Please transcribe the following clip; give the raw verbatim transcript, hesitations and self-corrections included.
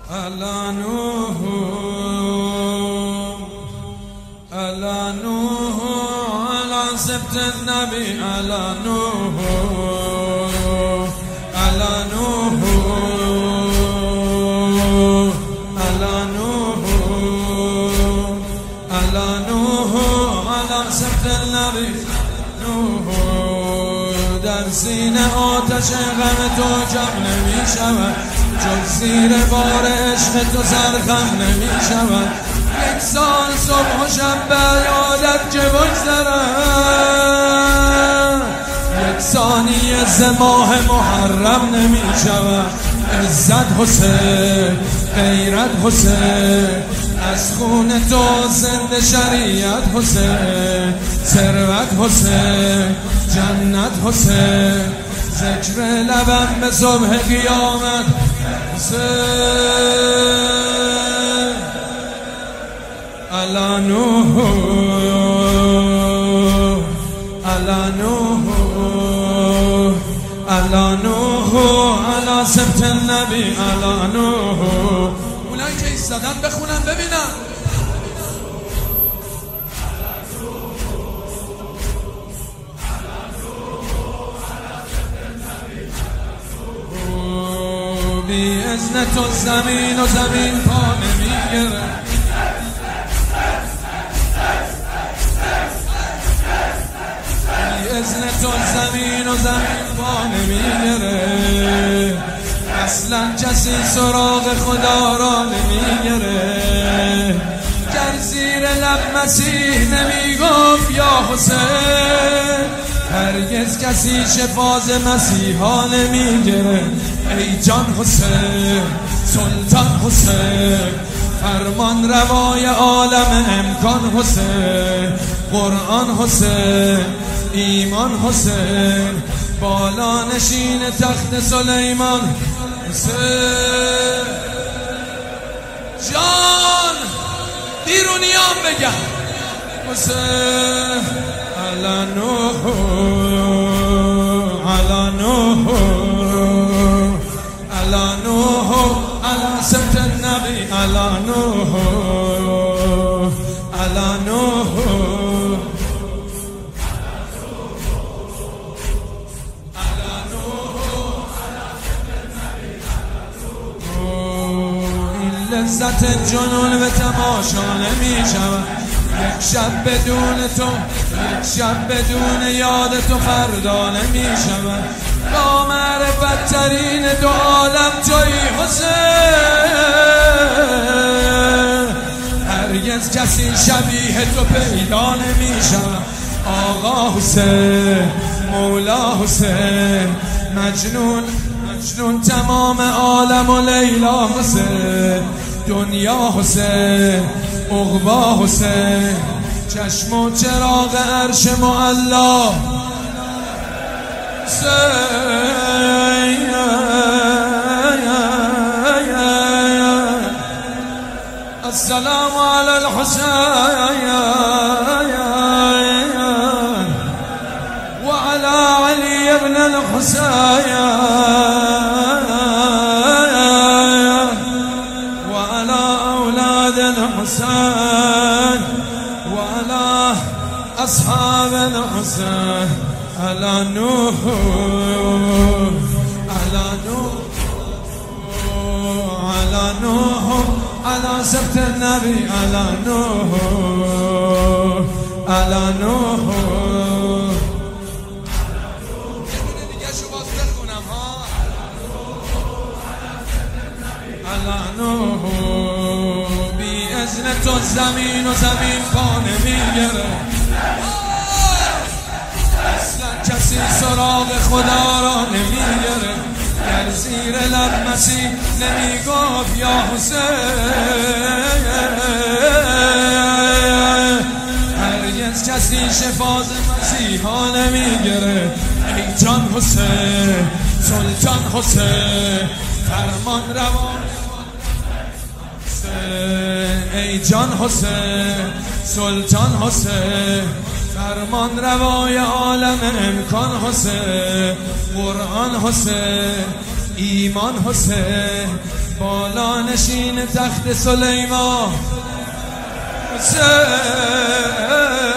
على نوح على نوح على سبت النبي على نوح على نوح على نوح على نوح على سبت النبي نوح. در سینه آتش غم تو جمع نمی شود، جز زیر بار عشق تو سرخم نمی شود. یک سال صبح و شب به یادت که بگذرد، یک ثانیه ز ماه محرم نمی شود. عزت حسین، غیرت حسین، از خون تو زنده شریعت حسین. ثروت حسین، جنت حسین، ذکر لبم به صبح قیامت حسین. علی نوح علی نوح علی نوح علی سبت النبی علی نوح. اونایی که ایستادن بخونن ببینم. بی اذن تو زمین و زمین پا نمیگره، بی اذن تو زمین و زمین پا نمیگره. اصلا کسی سراغ خدا را نمیگره. گر زیر لب مسیح نمیگفت یا حسین، هرگز کسی شفاز مسیحا نمیگره. ای جان حسین، سلطان حسین، فرمان روای عالم امکان حسین. قرآن حسین، ایمان حسین، بالا نشین تخت سلیمان حسین. جان بیرونیان بگم حسین. علی نوح علی نوح علی نوح علی سبت النبی علی نوح علی نوح. لذت جنون به تماشا نمی شود. یک شب بدون تو، یک شب بدون یاد تو فردا نمی شود. با معرفت ترین دو عالم تویی حسین، هرگز کسی شبیه تو پیدا نمی شود. آقا حسین، مولا حسین، مجنون مجنون تمام عالم و لیلا حسین. دنیا حسین، عقبا حسین، چشم و چراغ عرش معلا حسین. السلام علی الحسین وعلى علي ابن الحسين وعلى أولاد الحسين وعلى أصحاب الحسين. على نوح على نوح على نوح على سبت النبي على نوح على نوح. علی نوح بی اذن تو زمین و زمین پا نمیگره. اصلا کسی سراغ خدا را نمیگره. گر زیر لب مسیح نمیگفت یا حسین، هرگز کسی شفاز مسیحا نمیگره. ای جان حسین، سلطان حسین، فرمان روان ای جان حسین، سلطان حسین، فرمان روای عالم امکان حسین. قرآن حسین، ایمان حسین، بالا نشین تخت سلیمان حسین